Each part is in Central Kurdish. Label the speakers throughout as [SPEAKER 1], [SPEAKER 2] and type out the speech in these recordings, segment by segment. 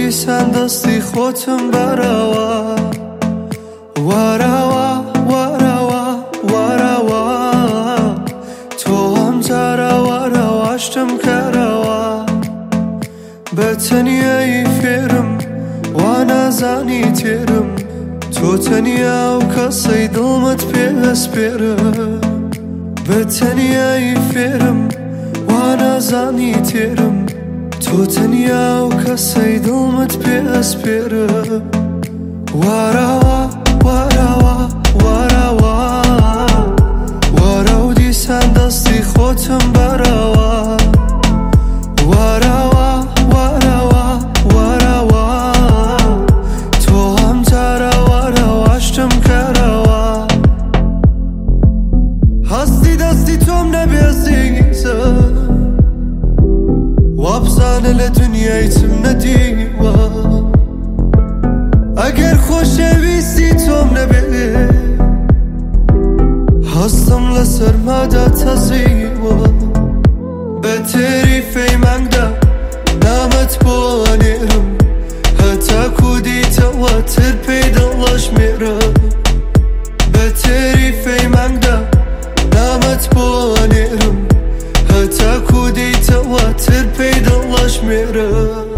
[SPEAKER 1] دیسان دەستی خۆتم بەرەوە وەرەوە وەرەوە وەرەوە تۆ ئەم جارە وەرەوەشتم کەرەوە بە تەنیایی فێرم وا نازانی تێرم تۆ تەنیا و کەسەی دڵمت پێسپێرە بە تەنیایی فێرم وا نازانی تێرم تۆ تەنیا و کەسەی دڵمت پێسپێرە وەرەوە وەرەوە وەرەوە وەرە و دیسان دەستی خۆتم بەرەوە وەرەوە وەرەوە وەرەوە تۆ ئەم جارە وەرەوەشتم کەرەوە هەستی دەستی تۆم نەبێزیزە وابزانە لە دنیای چم نەدیوە ئەگەر خۆشەویستی تۆم نەبێ هەستم لە سەرمادا تەزیوە بە تێریفەی مانگدا نامەت بۆ نێرم هەتاکو دیتەوە تر پێی دڵەژمێرە بە تێریفەی مانگدا نامەت بۆ نێرم هەتاکو دیتەوە تر پێی دڵەژمێرە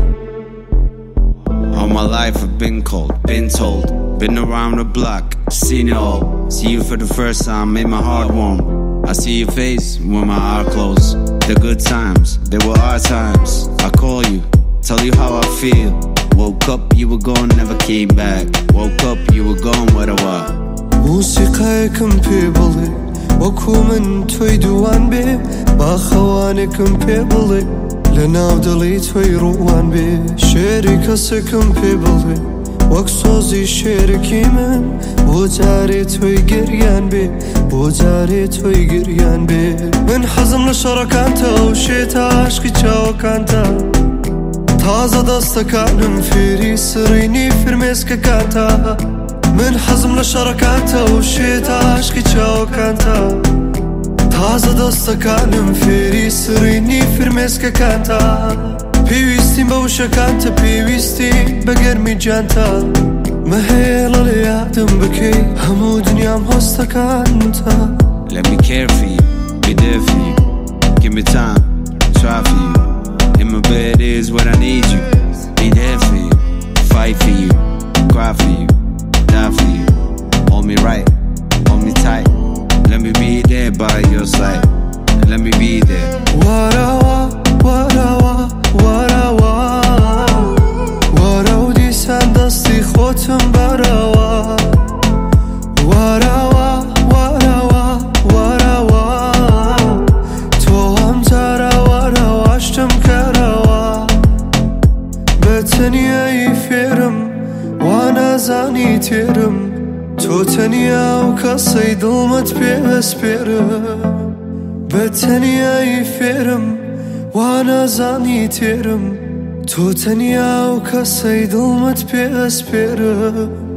[SPEAKER 2] All my life I've been cold, been told, been around the block, seen it all. See you for the first time, made my heart warm. I see your face when my eyes close. The good times, they were our times. I call you, tell you how I feel. Woke up, you were gone, never came back. Woke up, you were gone, what a while.
[SPEAKER 1] موسیقایەکم پێ بڵێ وەکو من تۆی دووان بێ باخەوانێکم پێ بڵێ لە ناو دڵی تۆی ڕووان بێ شێری کەسێکم پێ بڵێ وەک سۆزی شێرەکی من بۆ جارێ تۆی گریان بێ بۆ جارێ تۆی گریان بێ من حەزم لە شەڕەکانتە و شێتە عاشقی چاوەکانتە تازە دەستەکانم فێری سڕینی فرمێسکەکانتە من حەزم لە شەڕەکانتە و شێتە عاشقی چاوەکانتە تازە دەستەکانم فێری سڕینی فرمێسکەکانتە پێویستیم بە وشەکانتە پێویستیم بە گەرمی جانتە مەهێڵە لە یادم بکەی هەموو دنیام هۆستەکانتە
[SPEAKER 2] Let me care for you, be there for you. Give me time, try for you. In my bed is what I need you. Be there for you, fight for you, cry for you, die for you. Hold me right, hold me tight. Let me be there by your side. Let me be there.
[SPEAKER 1] وەرەوە وەرەوە وەرەوە وەرە و دیسان دەستی خۆتم بەرەوە وەرەوە وەرەوە وەرەوە تۆ ئەم جارە وەرەوەشتم کەرەوە بە تەنیایی فێرم وا نازانی تێرم تۆ تەنیا و کەسەی دڵمت پێسپێرە بە تەنیایی فێرم وا نازانی تێرم تۆ تەنیا و کەسەی دڵمت پێسپێرە